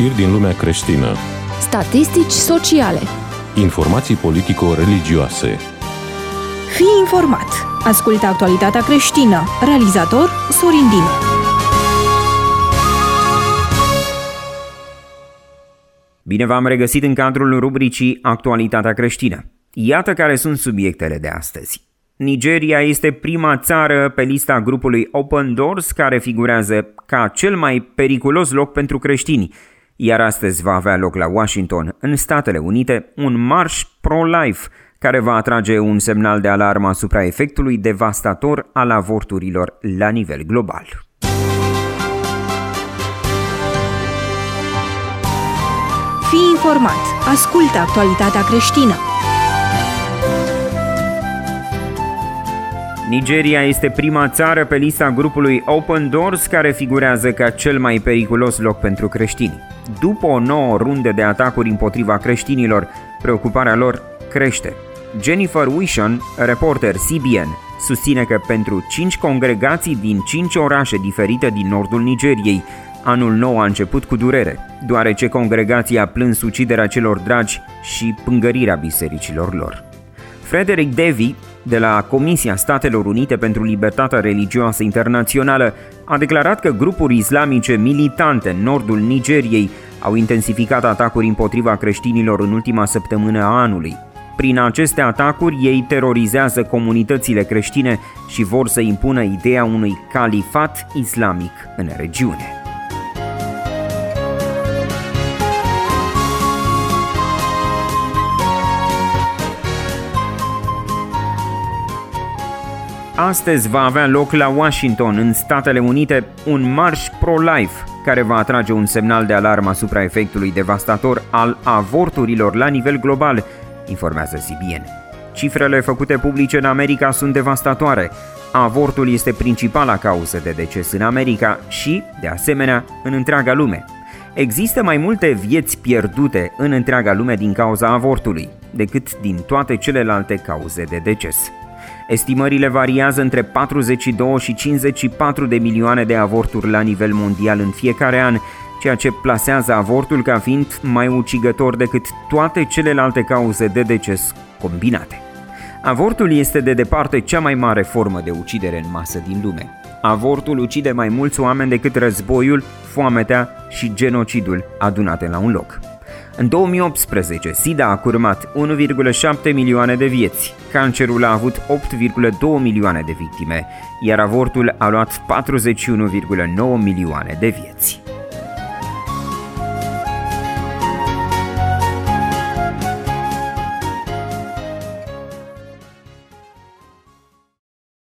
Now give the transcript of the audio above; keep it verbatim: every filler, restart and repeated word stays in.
Știri din lumea creștină. Statistici sociale. Informații politico-religioase. Fii informat. Ascultă actualitatea creștină. Realizator Sorin Dinu. Bine v-am regăsit în cadrul rubricii Actualitatea creștină. Iată care sunt subiectele de astăzi. Nigeria este prima țară pe lista grupului Open Doors care figurează ca cel mai periculos loc pentru creștini, iar astăzi va avea loc la Washington, în Statele Unite, un marș pro-life care va atrage un semnal de alarmă asupra efectului devastator al avorturilor la nivel global. Fii informat. Ascultă actualitatea creștină. Nigeria este prima țară pe lista grupului Open Doors care figurează ca cel mai periculos loc pentru creștini. După o nouă rundă de atacuri împotriva creștinilor, preocuparea lor crește. Jennifer Wishon, reporter C B N, susține că pentru cinci congregații din cinci orașe diferite din nordul Nigeriei, anul nou a început cu durere, deoarece congregația a plâns uciderea celor dragi și pângărirea bisericilor lor. Frederick Davy, de la Comisia Statelor Unite pentru Libertatea Religioasă Internațională, a declarat că grupuri islamice militante în nordul Nigeriei au intensificat atacuri împotriva creștinilor în ultima săptămână a anului. Prin aceste atacuri, ei terorizează comunitățile creștine și vor să impună ideea unui califat islamic în regiune. Astăzi va avea loc la Washington, în Statele Unite, un marș pro-life care va atrage un semnal de alarmă asupra efectului devastator al avorturilor la nivel global, informează C B N. Cifrele făcute publice în America sunt devastatoare. Avortul este principala cauză de deces în America și, de asemenea, în întreaga lume. Există mai multe vieți pierdute în întreaga lume din cauza avortului decât din toate celelalte cauze de deces. Estimările variază între patruzeci și doi și cincizeci și patru de milioane de avorturi la nivel mondial în fiecare an, ceea ce plasează avortul ca fiind mai ucigător decât toate celelalte cauze de deces combinate. Avortul este de departe cea mai mare formă de ucidere în masă din lume. Avortul ucide mai mulți oameni decât războiul, foametea și genocidul adunate la un loc. În două mii optsprezece, SIDA a curmat unu virgulă șapte milioane de vieți, cancerul a avut opt virgulă doi milioane de victime, iar avortul a luat patruzeci și unu virgulă nouă milioane de vieți.